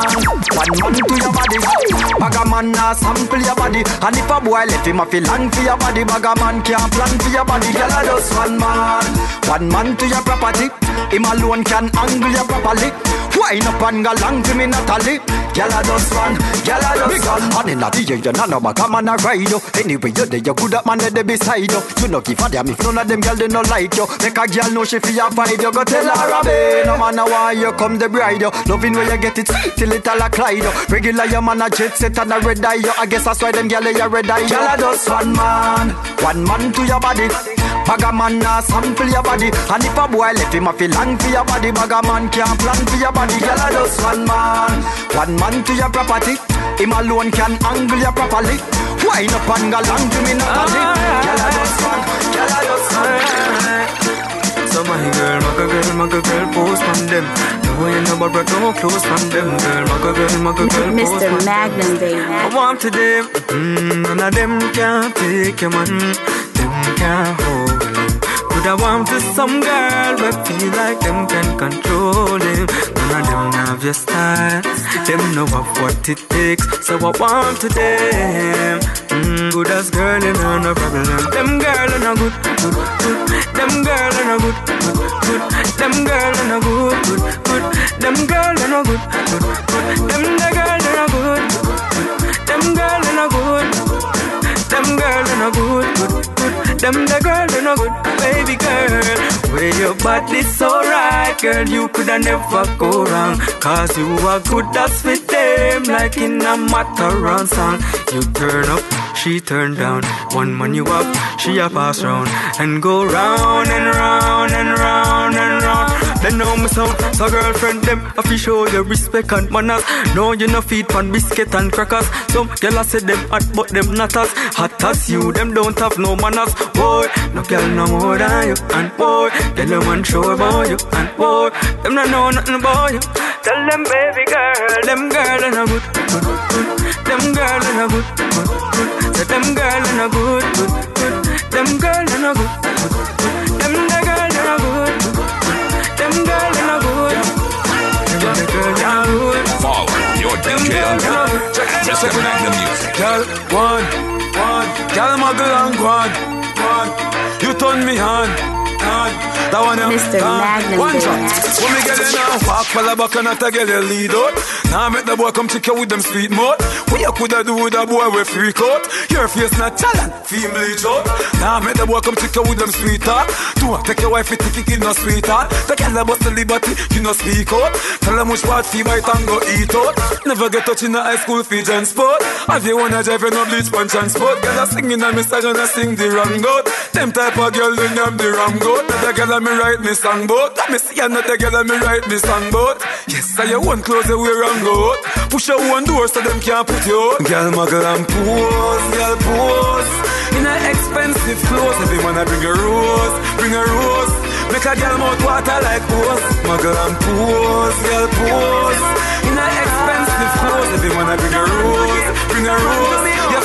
to your body. Bag a man a sample your body. And if a boy left him a feel long for your body, bag a man can't plan for your body. Gyal a just one man to your property. Him alone can angle you properly. Wine up and go long to me Natalie. Gyal a just one. And in the year you know my come and a ride you. Anyway you there you good up man they beside you. You know give a damn if none of them girl they no like you. Make a girl know she feel fight you. Go tell her a no man why you come the bride you. Loving where you get it sweet till it all a Clyde you. Regular your man a jet set and a red eye you. I guess that's why them girl they a red eye you. Gyal a just one man to your body. Bag a man a sample your body. And if a boy left him a feel long for your body, bag a man can't plan for your body. Gyal a just one man to your property. Him alone can angle you properly. Wine up and go long to me Natalie. Gyal a just one. So my girl, post from them. No way you know but no close from them, girl. My girl, post Mr. Magnum, baby. I want to them. None of them can't take your man. Them can't hold him. Could I want to some girl but feel like them can control him. None of them have your style. Them know of what it takes. So I want to them. Could jealous girl, you know no problem. Them girl are no good, good, good. Them girl are no good, good, good. Them girl are no good, good, good. Them girl are no good, good, good. Them the girl are no good, good. Them girl are no good. Them girl are no good, good, good. Them the girl are no good, baby girl. Where your body's so right, girl, you coulda never go wrong. Cause you are good, that's with them, like in a Mataran song. You turn up, she turn down. One man you up, she a pass round. And go round and round and round and round. They know me sound, so girlfriend them if you show your respect and manners. No, you no feed pan biscuit and crackers. Some girl I say them hot, but them not as hot as you. Them don't have no manners. Boy, no girl no more than you. And boy, tell them one sure about you. And boy, them not know nothing about you. Tell them baby girl, them girl are no good, good, good. Them girl are no good, good, good. Say them girl are no good, good, good. Them girl are no good, good, good. Them the girl are no good, good, good. Them girl are no good. Them the girl are good. Follow your DJ on Twitter at Mr. Magnum Music. Girl, one, girl, muggle and one. You turn me on. That one Mr. Magnum one shot. When me get in now, walk for the back and not to get a lead out. Now make the boy come check you with them sweet mouth. What you coulda do with a boy with freak out? Your face not talent, feel bleach out. Now make the boy come check you with them sweet talk. Don't take your wife to think it no sweetheart. The girl that bust the liberty, you no speak out. Tell them which part fee bite and go eat out. Never get touch in the high school feed and sport. If you wanna drive you no bleach punch and sport. Girl a singing and me start and I sing the wrong goat. Them type of girl they name the wrong goat. The girl me write me song bout. Let me see another girl me write me song bout. Yes, I you one close the way wrong goat. Push your one door so them can't put you out. Girl muggle and pose, girl pose. In a expensive clothes, if you wanna bring a rose, bring a rose. Make a girl mouth water like hose. Muggle and pose, girl pose. In a expensive clothes, if you wanna bring a rose, bring a rose. Yes,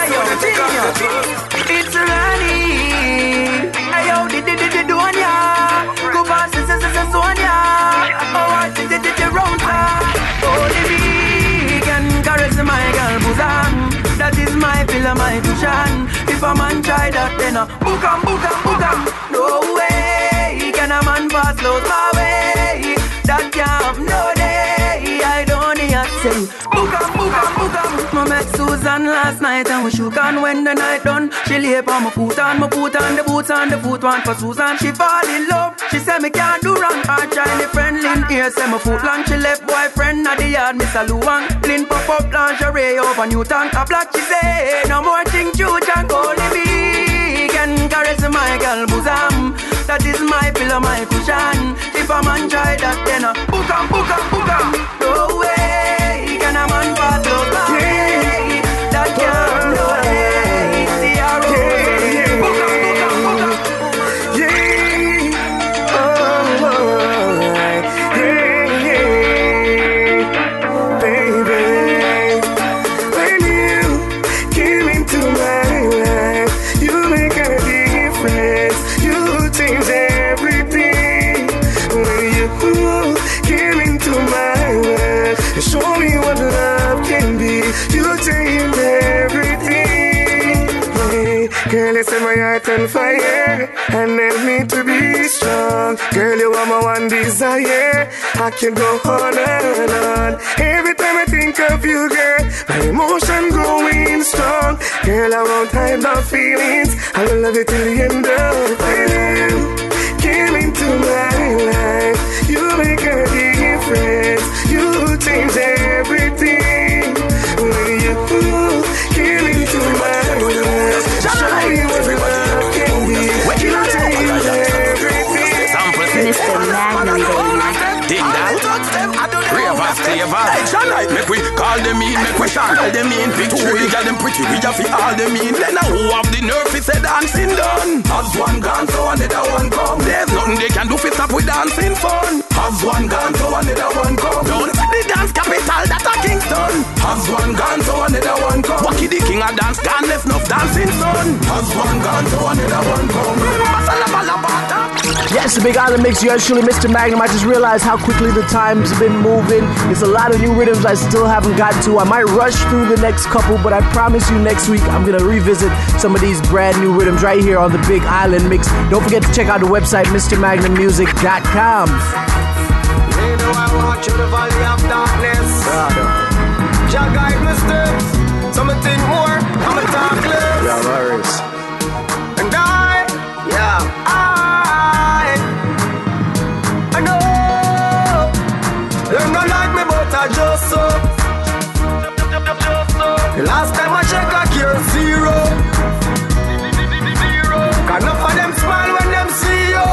it's running. Ayo, did do on ya? Go past this on ya. Oh, I did round ya. Oh, the vegan caress my girl bosom. That is my pillar, my cushion. If a man try that, then book 'em. No way can a man pass close my way. That can't no day. I don't hear say book 'em. I met Susan last night and we shook on when the night done. She lay on my foot on the boots on the foot one for Susan. She fall in love. She said me can't do wrong. Her Chinese friend Lynn here say my foot long. She left boyfriend at the yard, Miss Luang. Lynn pop up lingerie over Newton. A black she say no more thing huge and cold me. Can caress my girl bosom. That is my pillow, my cushion. If a man try that, then book 'em. No way can a man pass those by. That can't no way. See a road. Book 'em. Yeah. Baby, when you came into my life, you make a difference. You change everything. When you came into my life, you show me what love can be. You change everything. Hey, girl, you set my heart on fire and help me to be strong. Girl, you are my one desire. I can go on and on. Every time I think of you, girl, my emotion growing strong. Girl, I won't hide my feelings. I will love you till the end of time. Came into my life, you make a difference. You change everything. When you came into my life, show me what love can be. You change everything. Mr. Magnum, baby. Ding that. Ravers, clavers. Make we call them in, make we call them in. Picture we got them pretty, we have all them in. Then who have the nerve to say dancing done? Has one gone, so another one come. There's nothing they can do to stop with dancing fun. Has one gone, so another one come. Don't the dance capital, that's a Kingston. Has one gone, so another one come. Wacky the king of dance, gone left enough dancing son. Has one gone, so another one come. Masala balabata. Yes, the Big Island Mix, yours truly, Mr. Magnum. I just realized how quickly the time's been moving. There's a lot of new rhythms I still haven't gotten to. I might rush through the next couple, but I promise you next week I'm going to revisit some of these brand new rhythms right here on the Big Island Mix. Don't forget to check out the website, MrMagnumMusic.com. You know I walk through the valley of darkness. Jah guide my steps. So me think more, I'm a talk less. Yeah, worries. And I know them not like me, but I just so. The last time I check, I cure zero. Cause enough of them smile when them see you.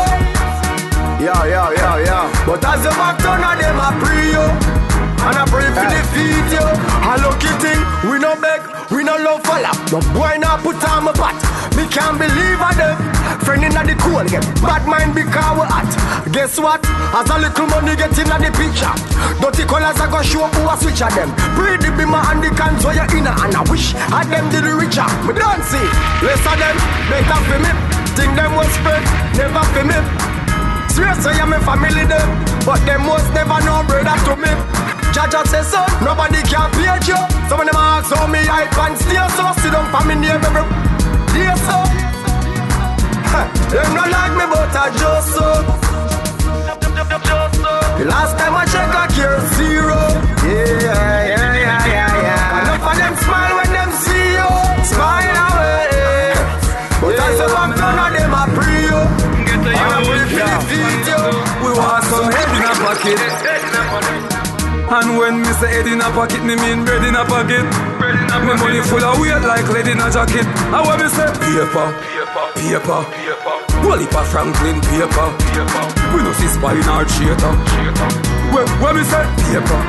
Yeah. But as the back turn on them, I pray you. And I pray for defeat you. A lucky thing, we no beg, we no love for love. No boy not put on my pot. Me can't believe I them. Friend in the cool get bad mind because we hot. Guess what? As a little money get in the picture, dirty colors I go show who a switch of them. Breed the bimmer and the cans where you inner. And I wish I them did the richer. Me don't see less of them, better for me. Think them was spread, never for me. Swear so yeah me family them, but them was never know brother to me. Jaja says so, nobody can pay you. Some of them ask how me hype and stay so. Sit down for me name every day so. Them not like me but I just so. The last time I check I cure zero. Yeah. Enough of them smile when them see you. Smile away. But I say back none of them I pray you. I pray for defeat you. We want some head in a pocket. And when me say head in a pocket, me mean bread in a pocket. My money full of weight like lead in a jacket. And when me say paper. Wally pa Franklin paper. We no see spy in our theater. When me say paper.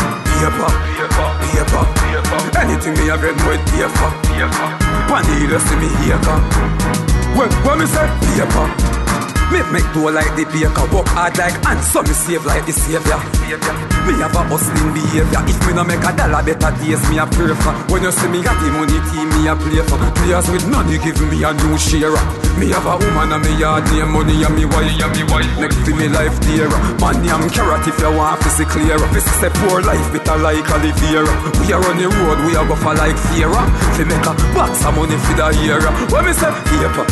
Anything me a get with paper. Pandy you see me here. When me say paper. Make do like the baker, work hard like ants, so me save like the savior. Me have a hustling behavior. If me no make a dollar, better days me a pray for. When you see me got the money team me a play for. Players with money give me a new share. Me have a woman and me yard name money and me wife. Next to me life dear. Money I'm carrot if you want to see clear. If it's a poor life, better like Oliviera. We are on the road, we are go for like Fiera. Fi make a box of money for the year. When me say paper.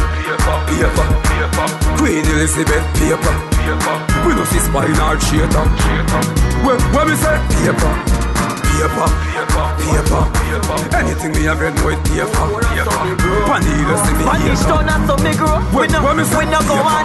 Queen Elizabeth paper. We no see spy in our theater. When me say paper. Anything me a get with paper. Pandy you see me here. Punish turn and so me grow. We no go on.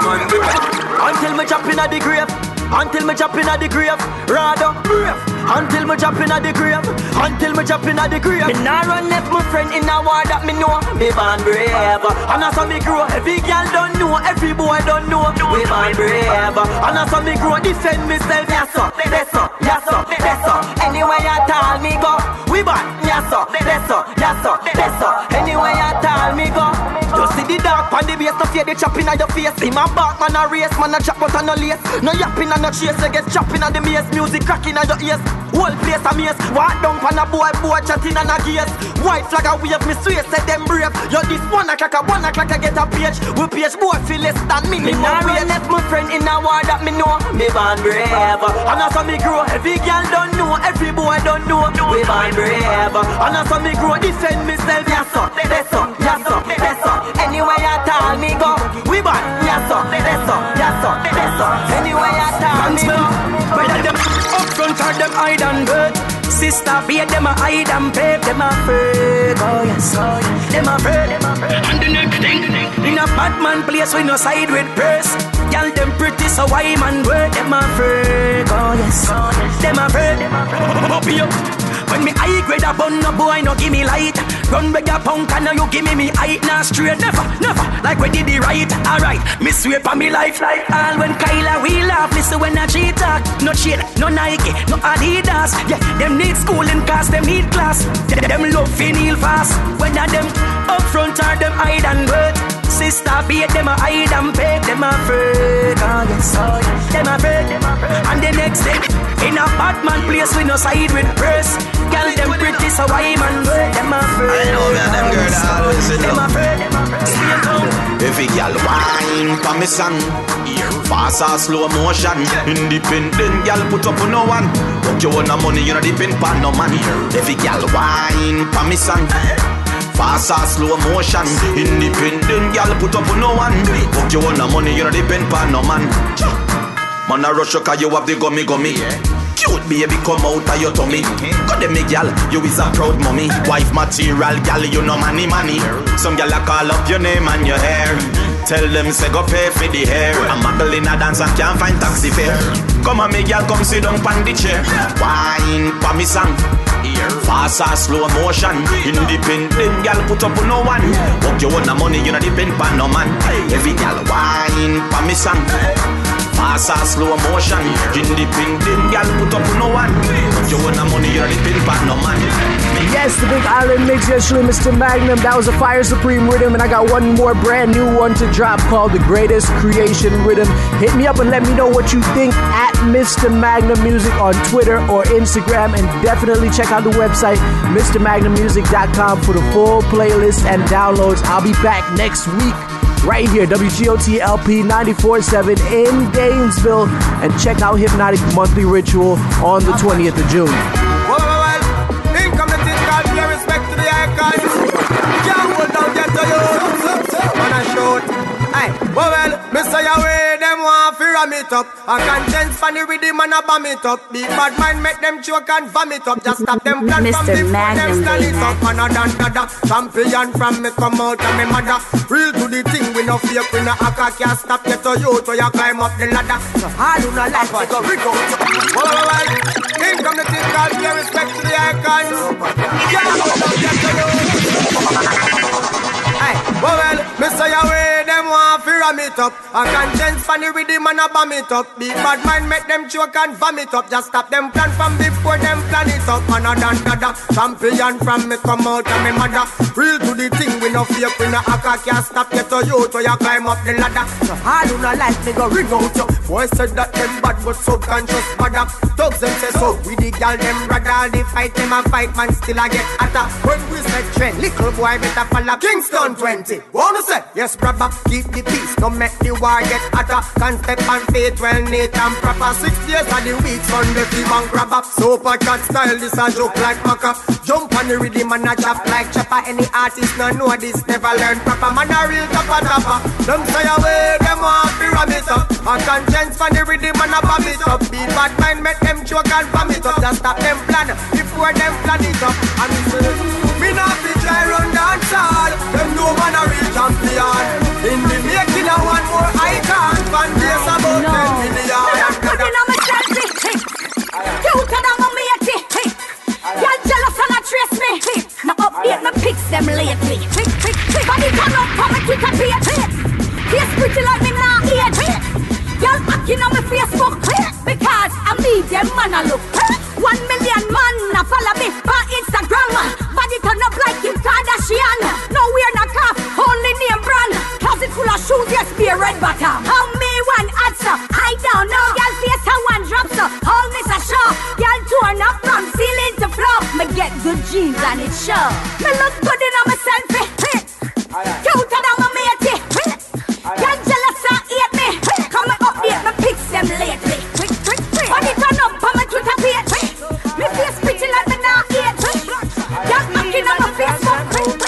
Until me jump in at the grave. Until me jump in at the grave, rather brave. Until me jump in at the grave, until me jump in at the grave. Me nah run left my friend in a war that me know. Me born brave, and as me grow, every girl don't know, every boy don't know. We born brave, and as me grow, defend myself. Yes sir, yes sir, yes sir, yes sir. Anywhere you tell me go, we born. Yes sir, yes sir, yes sir, yes sir. Anywhere you tell me go. You see the dark on the base, no fear the chopping on your face. See my back man a race, man a chop but a no lace. No yapping and no chase, you get chopping on the maze. Music cracking on your ears, whole place a maze. Walk down on a boy chatting on a gears. White flag a wave, me swear say them brave. Yo this 1 o'clock I get a page. We page boy feel less than me. Me nah run left my friend in a war that me know. Me born brave, and as me grow, every girl don't know, every boy don't know. We born brave, and as me grow, defend myself. Yes sir, yes sir, yes sir, yes sir. Anywhere you tell me go, we born. Yes sir, yes sir, yes sir, yes sir. Anywhere you tell me go. Whether them up front or them hide and hurt. Sister, be them a hide and pay. Them afraid, oh yes, them afraid. And the next thing, in a bad man place we no side with purse. Y'all them pretty so why man work. Them afraid, oh yes, them afraid. Up you. When me high grade a bun, no boy no give me light. Run with your punk and now you give me height. Nah straight, never, like we did the right. Alright, me swear for me life. All when Kyla we laugh, listen when I cheat talk. No chain, no Nike, no Adidas. Yeah, them need schooling cause them need class. Them love feel fast. When a them up front or them hide and hurt. Sister beat them a hide and pay. Them afraid, oh yes, them afraid. And the next day, in a bad man place we no side with purse. Girl them pretty so why man them afraid. I know that them girls always them afraid. If a girl whine, wine for me son. Fast or slow motion. Independent girl put up on no one. But you want no money, you not depend on no man. Every girl wine for me son. Fast or slow motion. Independent girl put up on no one. But you want no money, you not depend on no man. Man a rush you cause you have the gummy. Cute baby come out of your tummy. Got them me gal, you is a proud mommy. Wife material gal, you know money. Some gal a call up your name and your hair. Tell them say go pay for the hair. I'm muggle in a dance and can't find taxi fare. Come on me gal, come sit down pan the chair. Wine for me song. Fast or slow motion. Independent gal put up on no one. But you want the money, you not depend on no man. Every gal wine for me song. Fast or slow motion. Independent gal put up on no one. But you want the money, you not depend on no man. Yes, the Big Island Mix, yesterday, Mr. Magnum. That was a Fire Supreme rhythm, and I got one more brand new one to drop called The Greatest Creation Rhythm. Hit me up and let me know what you think at Mr. Magnum Music on Twitter or Instagram, and definitely check out the website, MrMagnumMusic.com, for the full playlist and downloads. I'll be back next week right here, WGOT LP 94.7 in Gainesville, and check out Hypnotic Monthly Ritual on the 20th of June. Respect to the icon. Can't hold down, get to you. Man, I shout. Hey, well, Mr. Yahweh, them want to ram it up. I can't dance funny with him and I bomb it up. The bad mind make them choke and vomit up. Just stop them plan from before them stand it up. And a dada, champion from me come out of me mother. Real to the thing, we no fear, we no acca. Can't stop, get to you, so you climb up the ladder. So I do not like what you go. Well, here come the thing called pay respect to the icon. Hey, well, Mr. Yahweh, them want to ram it up. I can't dance funny with him and I bomb it up. The bad mind make them choke and vomit up. Just stop them plan from before them plan it up. And a dada, champion from me come out of me mother. Real to the thing, we no fear, we no acca. Can't stop, get to you, so you climb up the ladder. So I do not like me go ring out you. Boy said that them bad, but subconscious bad up. Thugs them say so, we the gal them brother. They fight them a fight, man still I get hotter. When we say trend, little boy better follow Kingston 20. Wanna say, yes brother, keep the peace. Don't make the war get hotter. Can't step on faith, well neat and proper. 6 days of the week, Sunday feed and grab up. Super cat style, this a joke like maca. Jump on the rhythm and a chop like chopper. Any artist no know this, never learn proper. Man a real topper. Them say away, them want to ram it up. A conscience for the rhythm and a bomb it up. Beat bad mind, make them choke and vomit up. Just stop them plan, before them plan it up. And me not be try run dance all. Them know man a real champion. In the making a one more icon. Fan base about 10 million. Put in on my selfie. You can have a matey. Y'all jealous and a trace me. Now update my pics them lately. Body turn up for my Twitter page. Face pretty like me now age. Y'all acting on my Facebook. Because I need them man a look. 1 million man a follow me on Instagram. Body turn up like Kim Kardashian. No we're not calf, only name brand. Closet full of shoes, yes, be a red bottom. How me one answer? I don't know. Y'all face how one drop so all this a show. Y'all torn up from ceiling to floor. Me get good jeans and it show. Me look good in on my selfie. Cuter than my matey. Y'all jealous and hate me. Come and update my pics them lately. Body turn up on my Twitter page. Me face pretty like me now age. Y'all acting on my Facebook.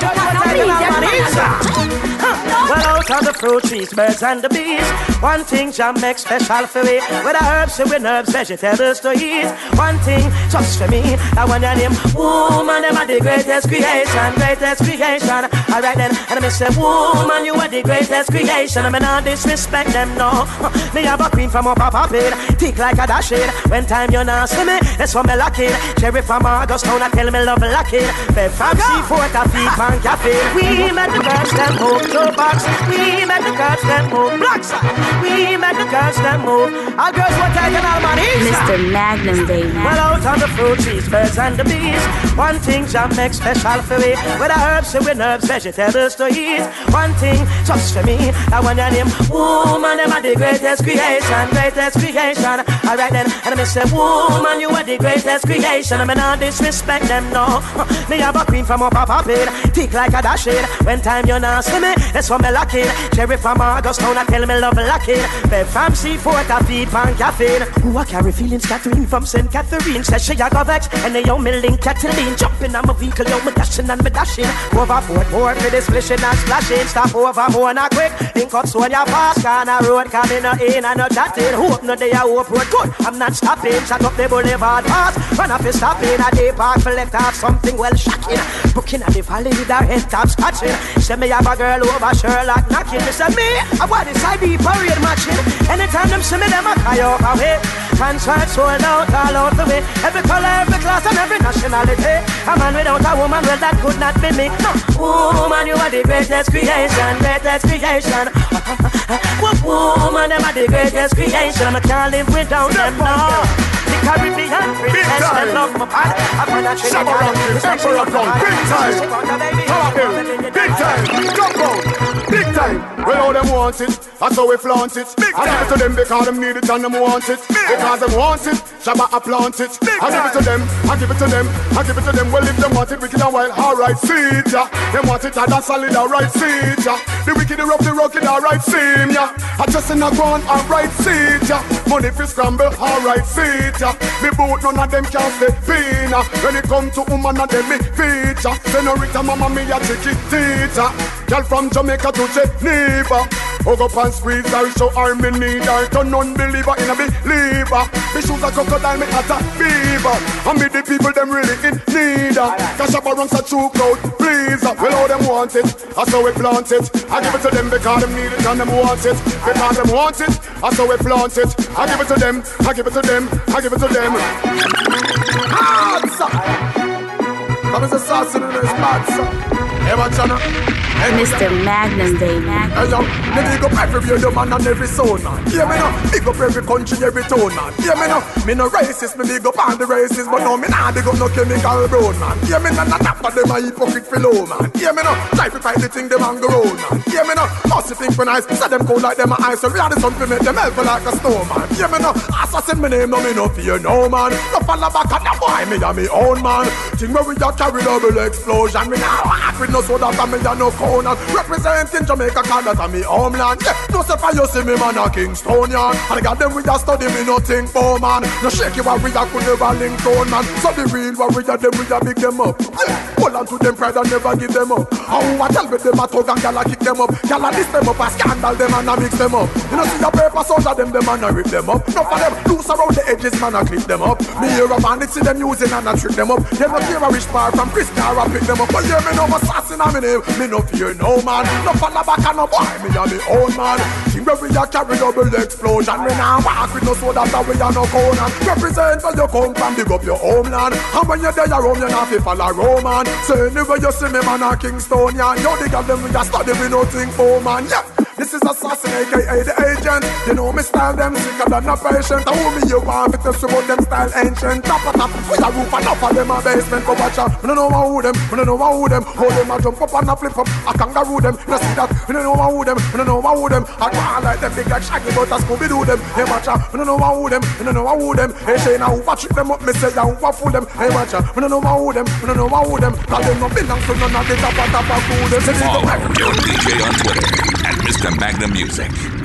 Well, out of the fruit trees, birds and the bees. One thing Jam makes special for me. With the herbs and with herbs, vegetables to eat. One thing just for me, I want your name. Woman, them are the greatest creation, greatest creation. Alright then, and I say, woman, you are the greatest creation. I mean, not disrespect them, no. Me have a queen from up a bed, thick like a dash it. When time you not see me, that's when me lock it. Cherry from August town, I tell me love lock it. Bev from Seafort, a feet and cafe. We met the girls, them move to box. We met the girls, them move blocks. We met the girls, them move. Our girls were taking all money. Mr. Magnum, baby. Well, out on the fruit trees, birds and the bees. One thing Jam makes special for me. With the herbs and with herbs, vegetables to eat. One thing just for me, I want your name. Woman, them are the greatest creation, greatest creation. Alright then, and I say, woman, you are the greatest creation. I mean, not disrespect them, no. Me have a queen from up a bed, thick like a dash it. When time you not see me, that's when me lock it. Terry from Augustown, I tell me love locking. Bev from C4, a feed pan caffeine. Who I carry feelings, Catherine from St. Catherine. Says she a go vex, and they young me link Cataline. Jumping on my vehicle, yo, me dashing and me dashing. Overboard, more for the splishing and splashing. Stop over more not quick. Link up so when you pass, can a road coming in and no chatting. Hope no day I hope road good. I'm not stopping, shut up the boulevard pass. Run up and stopping, a day park for left off something well shocking. Booking at the valley with her head top scratching. Say me have a girl over Sherlock knocking. Me say me, I want this ID parade matching. Anytime them see me, them a cry up away. Concert sold out all out the way. Every color, every class and every nationality. A man without a woman, well that could not be me. No, woman, you are the greatest creation, greatest creation. Woman, them are the greatest creation. I can't live without them, no. The Caribbean princess, them love my part. I find that big time, jump out, big time. Well, all them want it, that's how we flaunt it. I give it to them because them need it and them want it. Because them want it, Shabba I plant it. I give it to them, I give it to them, I give it to them. Well, if them want it wicked and wild, alright, see it, yeah. Them want it, that's solid, alright, see it, yeah. The wicked, the rough, the rugged, alright, see yeah. I just in a ground, alright, see it, yeah. Money for scramble, alright, see it, yeah. Me boot, none of them can stay fina. When it come to woman, none of them me feature. Senorita, mama, me a chicky teacher. Girl from Jamaica to Geneva. Hug up and squeeze her, show her me need her. Turn unbeliever in a believer. Me shoes a crocodile, me hat a fever. And me the people them really in need her. Cause Shabba runs a true crowd, please. Well, all them want it, that's how we plant it. I give it to them because them need it and them want it. Because them want it, that's how we plant it. I give it to them, I give it to them, I give it to them. Answer! That is assassin in his bad, sir. Ever channel? Mr. Magnum, baby. Hey yo, me big up every radio man and every soul man. Yeah me no, big up every country, every tone man. Yeah me no racist, me big up all the races, but no me nah big up no chemical brown man. Yeah me no top of them a hypocrite fellow man. Yeah me no try to fight the thing them and go round man. Yeah me no must think for nice, say them cold like them a ice, so we are the sun to make them help like a snowman. Yeah me no assassin me name, no me no fear no man. No follow back at the boy, me a me own man. Think where we a carry double explosion, me nah walk with no soda from me a no cold. Representing Jamaica, cause that's me homeland. Yeah, no say for you see me man a Kingstonian. And I got them we a study me no think for man. No shake you warrior could never link tone man. So the real warrior them we a big them up. Yeah, hold on to them pride and never give them up. How I tell me them a tug and gala kick them up. Gala list them up a scandal them and a mix them up. You know see a paper soldier them and a rip them up. No for them loose around the edges man a clip them up. Me hear a bandit see them using and a trick them up. Them no care a rich bar from Chris Cara pick them up. But yeah me no assassin a me name. Me no fear no man, no follow back and no boy, me a me own man. Think where we a carry double explosion, me nah walk with no soda that we a no Conan. Represent where you come from, big up your homeland. And when you're there home, you not fi follow Roman. So anywhere you see me man a Kingstonian, you the girl them we a study we no think for man, yeah. This is assassin, aka the agent. You know me style them sicker than a patient. And who me you want me to about them style ancient. Top of top, with a roof and up of them a basement. Go watch out, we don't know who them, we don't know who them. Hold them a jump up and a flip up, a kangaroo them. You see that, we don't know who them, we don't know who them. I go on like them big like Shaggy but a Scooby-Doo them. Hey watch out, we don't know who them, we don't know who them. Hey Shane, now who trick them up, me say ya who fool them. Hey watch out, we don't know who them, we don't know who them. Cause them no belong to none of the top of food. Follow your DJ on Twitter at Mr. Magnum Music.